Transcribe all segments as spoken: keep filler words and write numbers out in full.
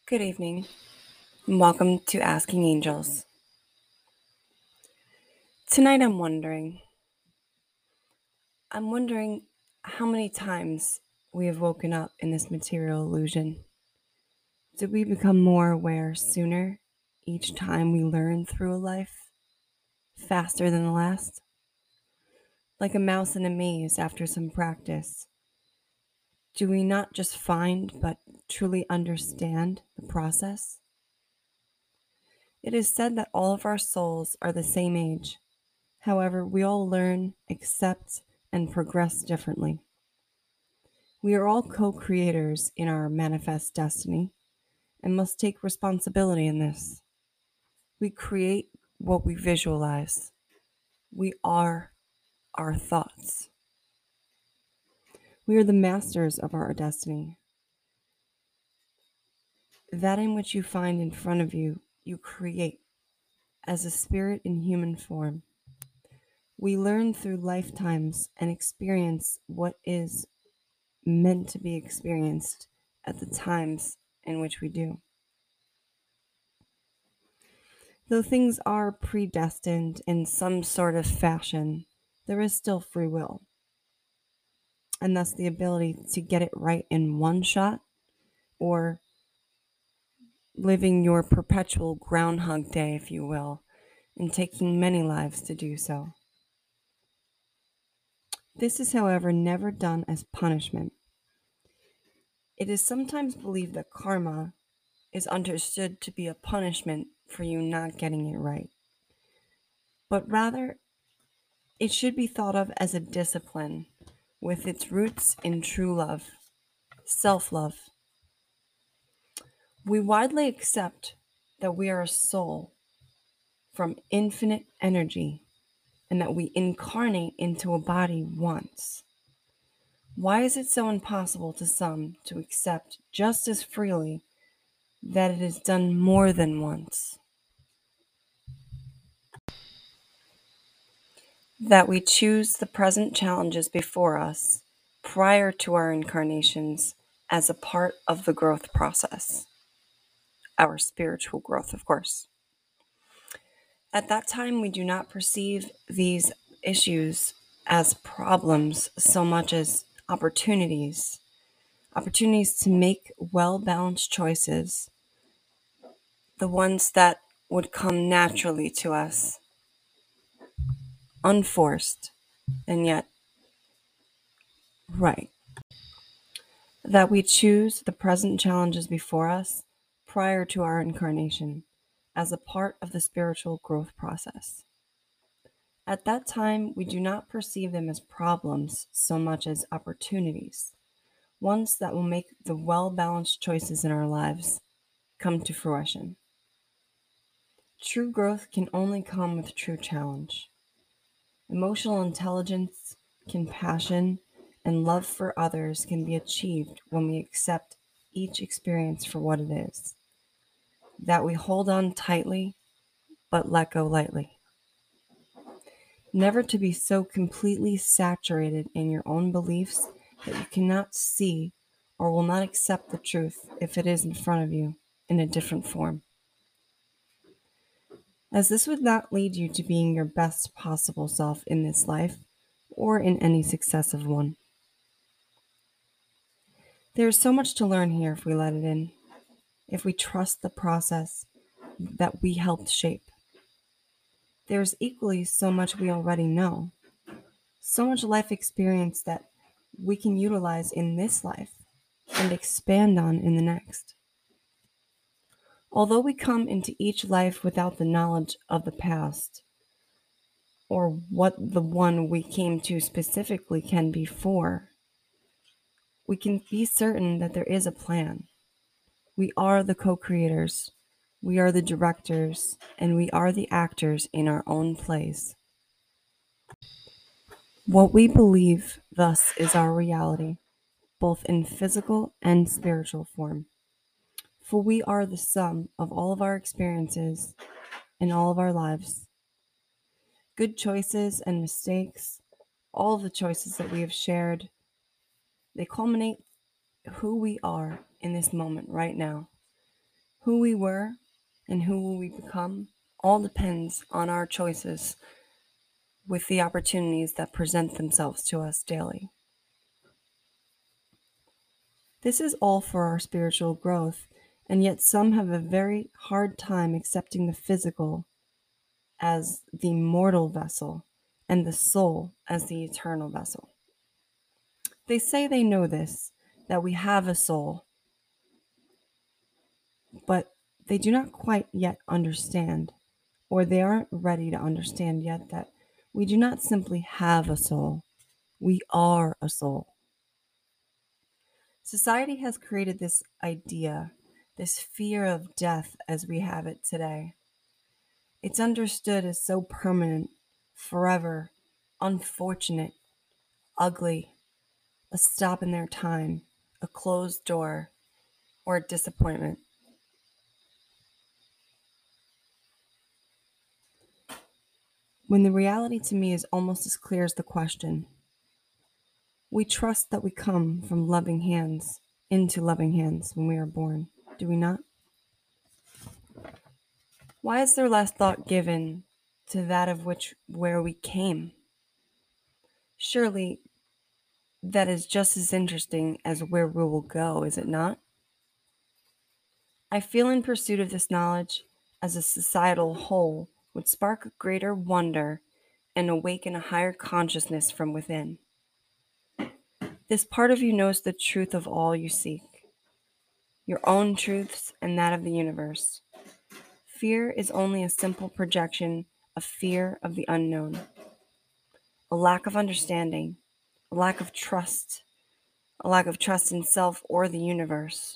Good evening, and welcome to Asking Angels. Tonight I'm wondering, I'm wondering how many times we have woken up in this material illusion. Did we become more aware sooner each time we learn through a life, faster than the last? Like a mouse in a maze after some practice, do we not just find but truly understand the process? It is said that all of our souls are the same age. However, we all learn, accept, and progress differently. We are all co creators in our manifest destiny and must take responsibility in this. We create what we visualize, we are our thoughts. We are the masters of our destiny. That in which you find in front of you, you create as a spirit in human form. We learn through lifetimes and experience what is meant to be experienced at the times in which we do. Though things are predestined in some sort of fashion, there is still free will, and thus the ability to get it right in one shot or living your perpetual Groundhog Day, if you will, and taking many lives to do so. This is, however, never done as punishment. It is sometimes believed that karma is understood to be a punishment for you not getting it right, but rather it should be thought of as a discipline with its roots in true love, self love. We widely accept that we are a soul from infinite energy and that we incarnate into a body once. Why is it so impossible to some to accept just as freely that it is done more than once? That we choose the present challenges before us prior to our incarnations as a part of the growth process, our spiritual growth, of course. At that time, we do not perceive these issues as problems so much as opportunities, opportunities to make well balanced choices, the ones that would come naturally to us, unforced, and yet right. That we choose the present challenges before us prior to our incarnation as a part of the spiritual growth process. At that time, we do not perceive them as problems so much as opportunities, ones that will make the well balanced choices in our lives come to fruition. True growth can only come with true challenge. Emotional intelligence, compassion, and love for others can be achieved when we accept each experience for what it is, that we hold on tightly but let go lightly. Never to be so completely saturated in your own beliefs that you cannot see or will not accept the truth if it is in front of you in a different form, as this would not lead you to being your best possible self in this life or in any successive one. There is so much to learn here if we let it in, if we trust the process that we helped shape. There is equally so much we already know, so much life experience that we can utilize in this life and expand on in the next. Although we come into each life without the knowledge of the past, or what the one we came to specifically can be for, we can be certain that there is a plan. We are the co creators, we are the directors, and we are the actors in our own plays. What we believe, thus, is our reality, both in physical and spiritual form. For we are the sum of all of our experiences in all of our lives. Good choices and mistakes, all of the choices that we have shared, they culminate who we are in this moment right now. Who we were and who will we become all depends on our choices with the opportunities that present themselves to us daily. This is all for our spiritual growth, and yet some have a very hard time accepting the physical as the mortal vessel and the soul as the eternal vessel. They say they know this, that we have a soul, but they do not quite yet understand, or they aren't ready to understand yet, that we do not simply have a soul, we are a soul. Society has created this idea, this fear of death as we have it today. It's understood as so permanent, forever, unfortunate, ugly, a stop in their time, a closed door, or a disappointment. When the reality to me is almost as clear as the question. We trust that we come from loving hands into loving hands when we are born, do we not? Why is there less thought given to that of which where we came? Surely that is just as interesting as where we will go, is it not? I feel in pursuit of this knowledge as a societal whole would spark a greater wonder and awaken a higher consciousness from within. This part of you knows the truth of all you seek, your own truths and that of the universe. Fear is only a simple projection of fear of the unknown, a lack of understanding, a lack of trust, a lack of trust in self or the universe.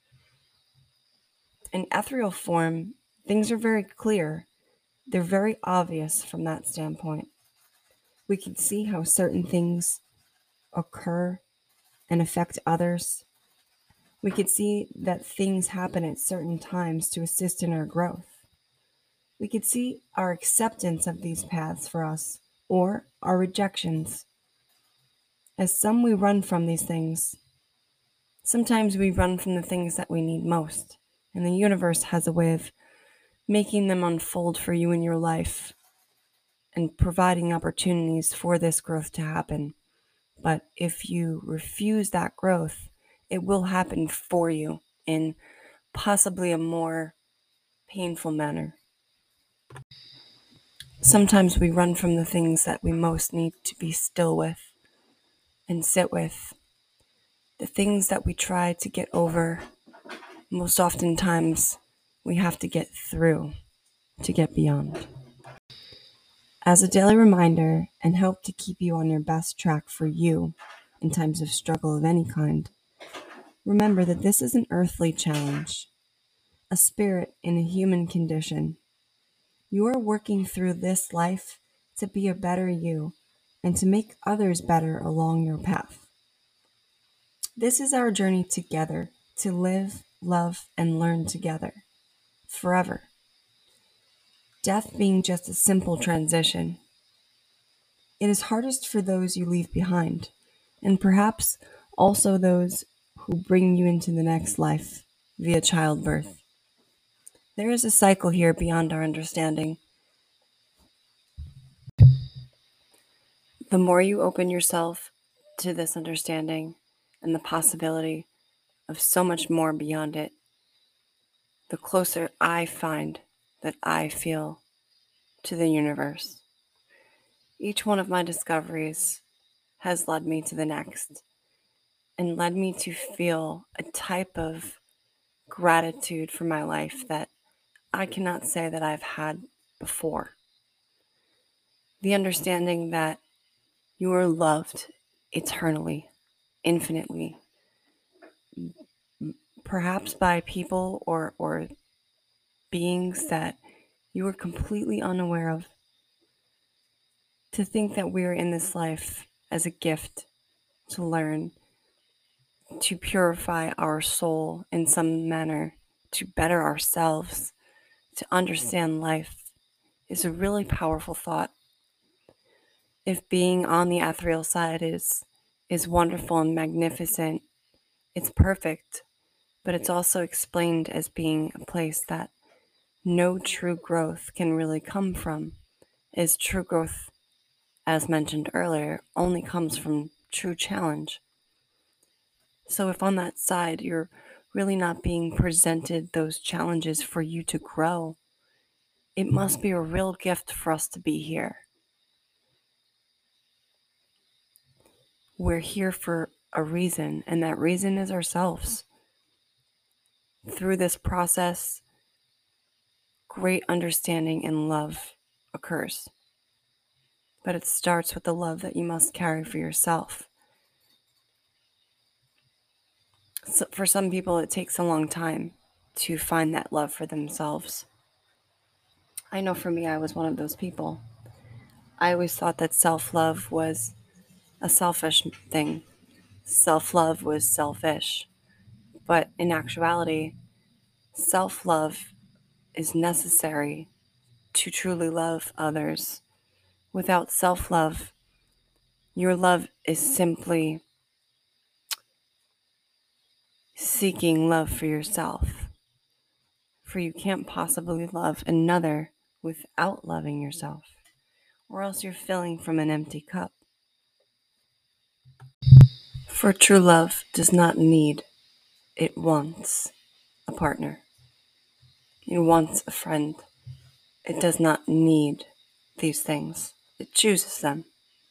In ethereal form, things are very clear. They're very obvious from that standpoint. We can see how certain things occur and affect others. We can see that things happen at certain times to assist in our growth. We could see our acceptance of these paths for us or our rejections. As some we run from these things. Sometimes we run from the things that we need most, and the universe has a way of making them unfold for you in your life and providing opportunities for this growth to happen. But if you refuse that growth, it will happen for you in possibly a more painful manner. Sometimes we run from the things that we most need to be still with and sit with. The things that we try to get over, most oftentimes we have to get through to get beyond. As a daily reminder and help to keep you on your best track for you in times of struggle of any kind, remember that this is an earthly challenge, a spirit in a human condition. You are working through this life to be a better you and to make others better along your path. This is our journey together to live, love, and learn together, forever. Death being just a simple transition. It is hardest for those you leave behind, and perhaps also those who bring you into the next life via childbirth. There is a cycle here beyond our understanding. The more you open yourself to this understanding and the possibility of so much more beyond it, the closer I find that I feel to the universe. Each one of my discoveries has led me to the next and led me to feel a type of gratitude for my life that I cannot say that I've had before. The understanding that you are loved eternally, infinitely, perhaps by people or, or beings that you are completely unaware of. To think that we are in this life as a gift to learn, to purify our soul in some manner, to better ourselves, to understand life, is a really powerful thought. If being on the ethereal side is is wonderful and magnificent, it's perfect. but it's also explained as being a place that no true growth can really come from, as true growth, as mentioned earlier, only comes from true challenge. So if on that side you're really not being presented those challenges for you to grow, it must be a real gift for us to be here. We're here for a reason, and that reason is ourselves. Through this process, great understanding and love occurs. But it starts with the love that you must carry for yourself. So for some people, it takes a long time to find that love for themselves. I know for me, I was one of those people. I always thought that self-love was a selfish thing. Self-love was selfish. But in actuality, self-love is necessary to truly love others. Without self-love, your love is simply seeking love for yourself. For you can't possibly love another without loving yourself, or else you're filling from an empty cup. For true love does not need, it wants a partner. It wants a friend. It does not need these things. It chooses them.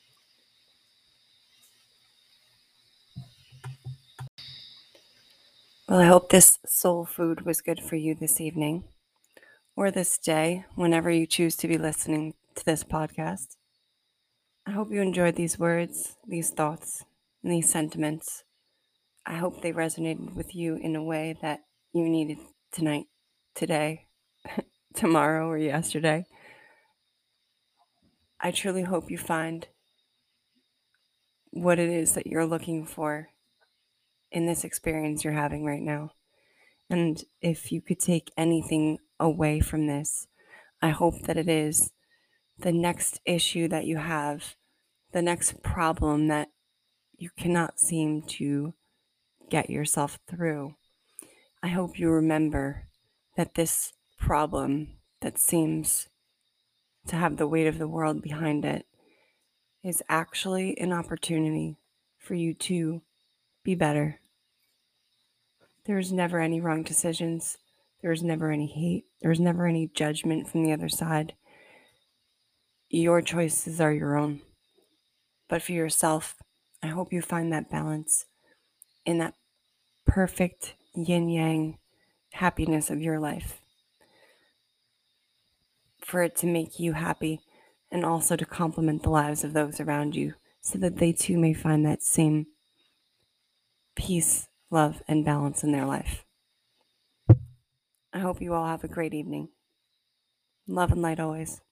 Well, I hope this soul food was good for you this evening or this day, whenever you choose to be listening to this podcast. I hope you enjoyed these words, these thoughts, and these sentiments. I hope they resonated with you in a way that you needed tonight, today, tomorrow, or yesterday. I truly hope you find what it is that you're looking for in this experience you're having right now. And if you could take anything away from this, I hope that it is the next issue that you have, the next problem that you cannot seem to get yourself through. I hope you remember that this problem that seems to have the weight of the world behind it is actually an opportunity for you to be better. There's never any wrong decisions. There's never any hate. There's never any judgment from the other side. Your choices are your own. But for yourself, I hope you find that balance in that perfect yin-yang happiness of your life. For it to make you happy and also to complement the lives of those around you so that they too may find that same peace, love, and balance in their life. I hope you all have a great evening. Love and light always.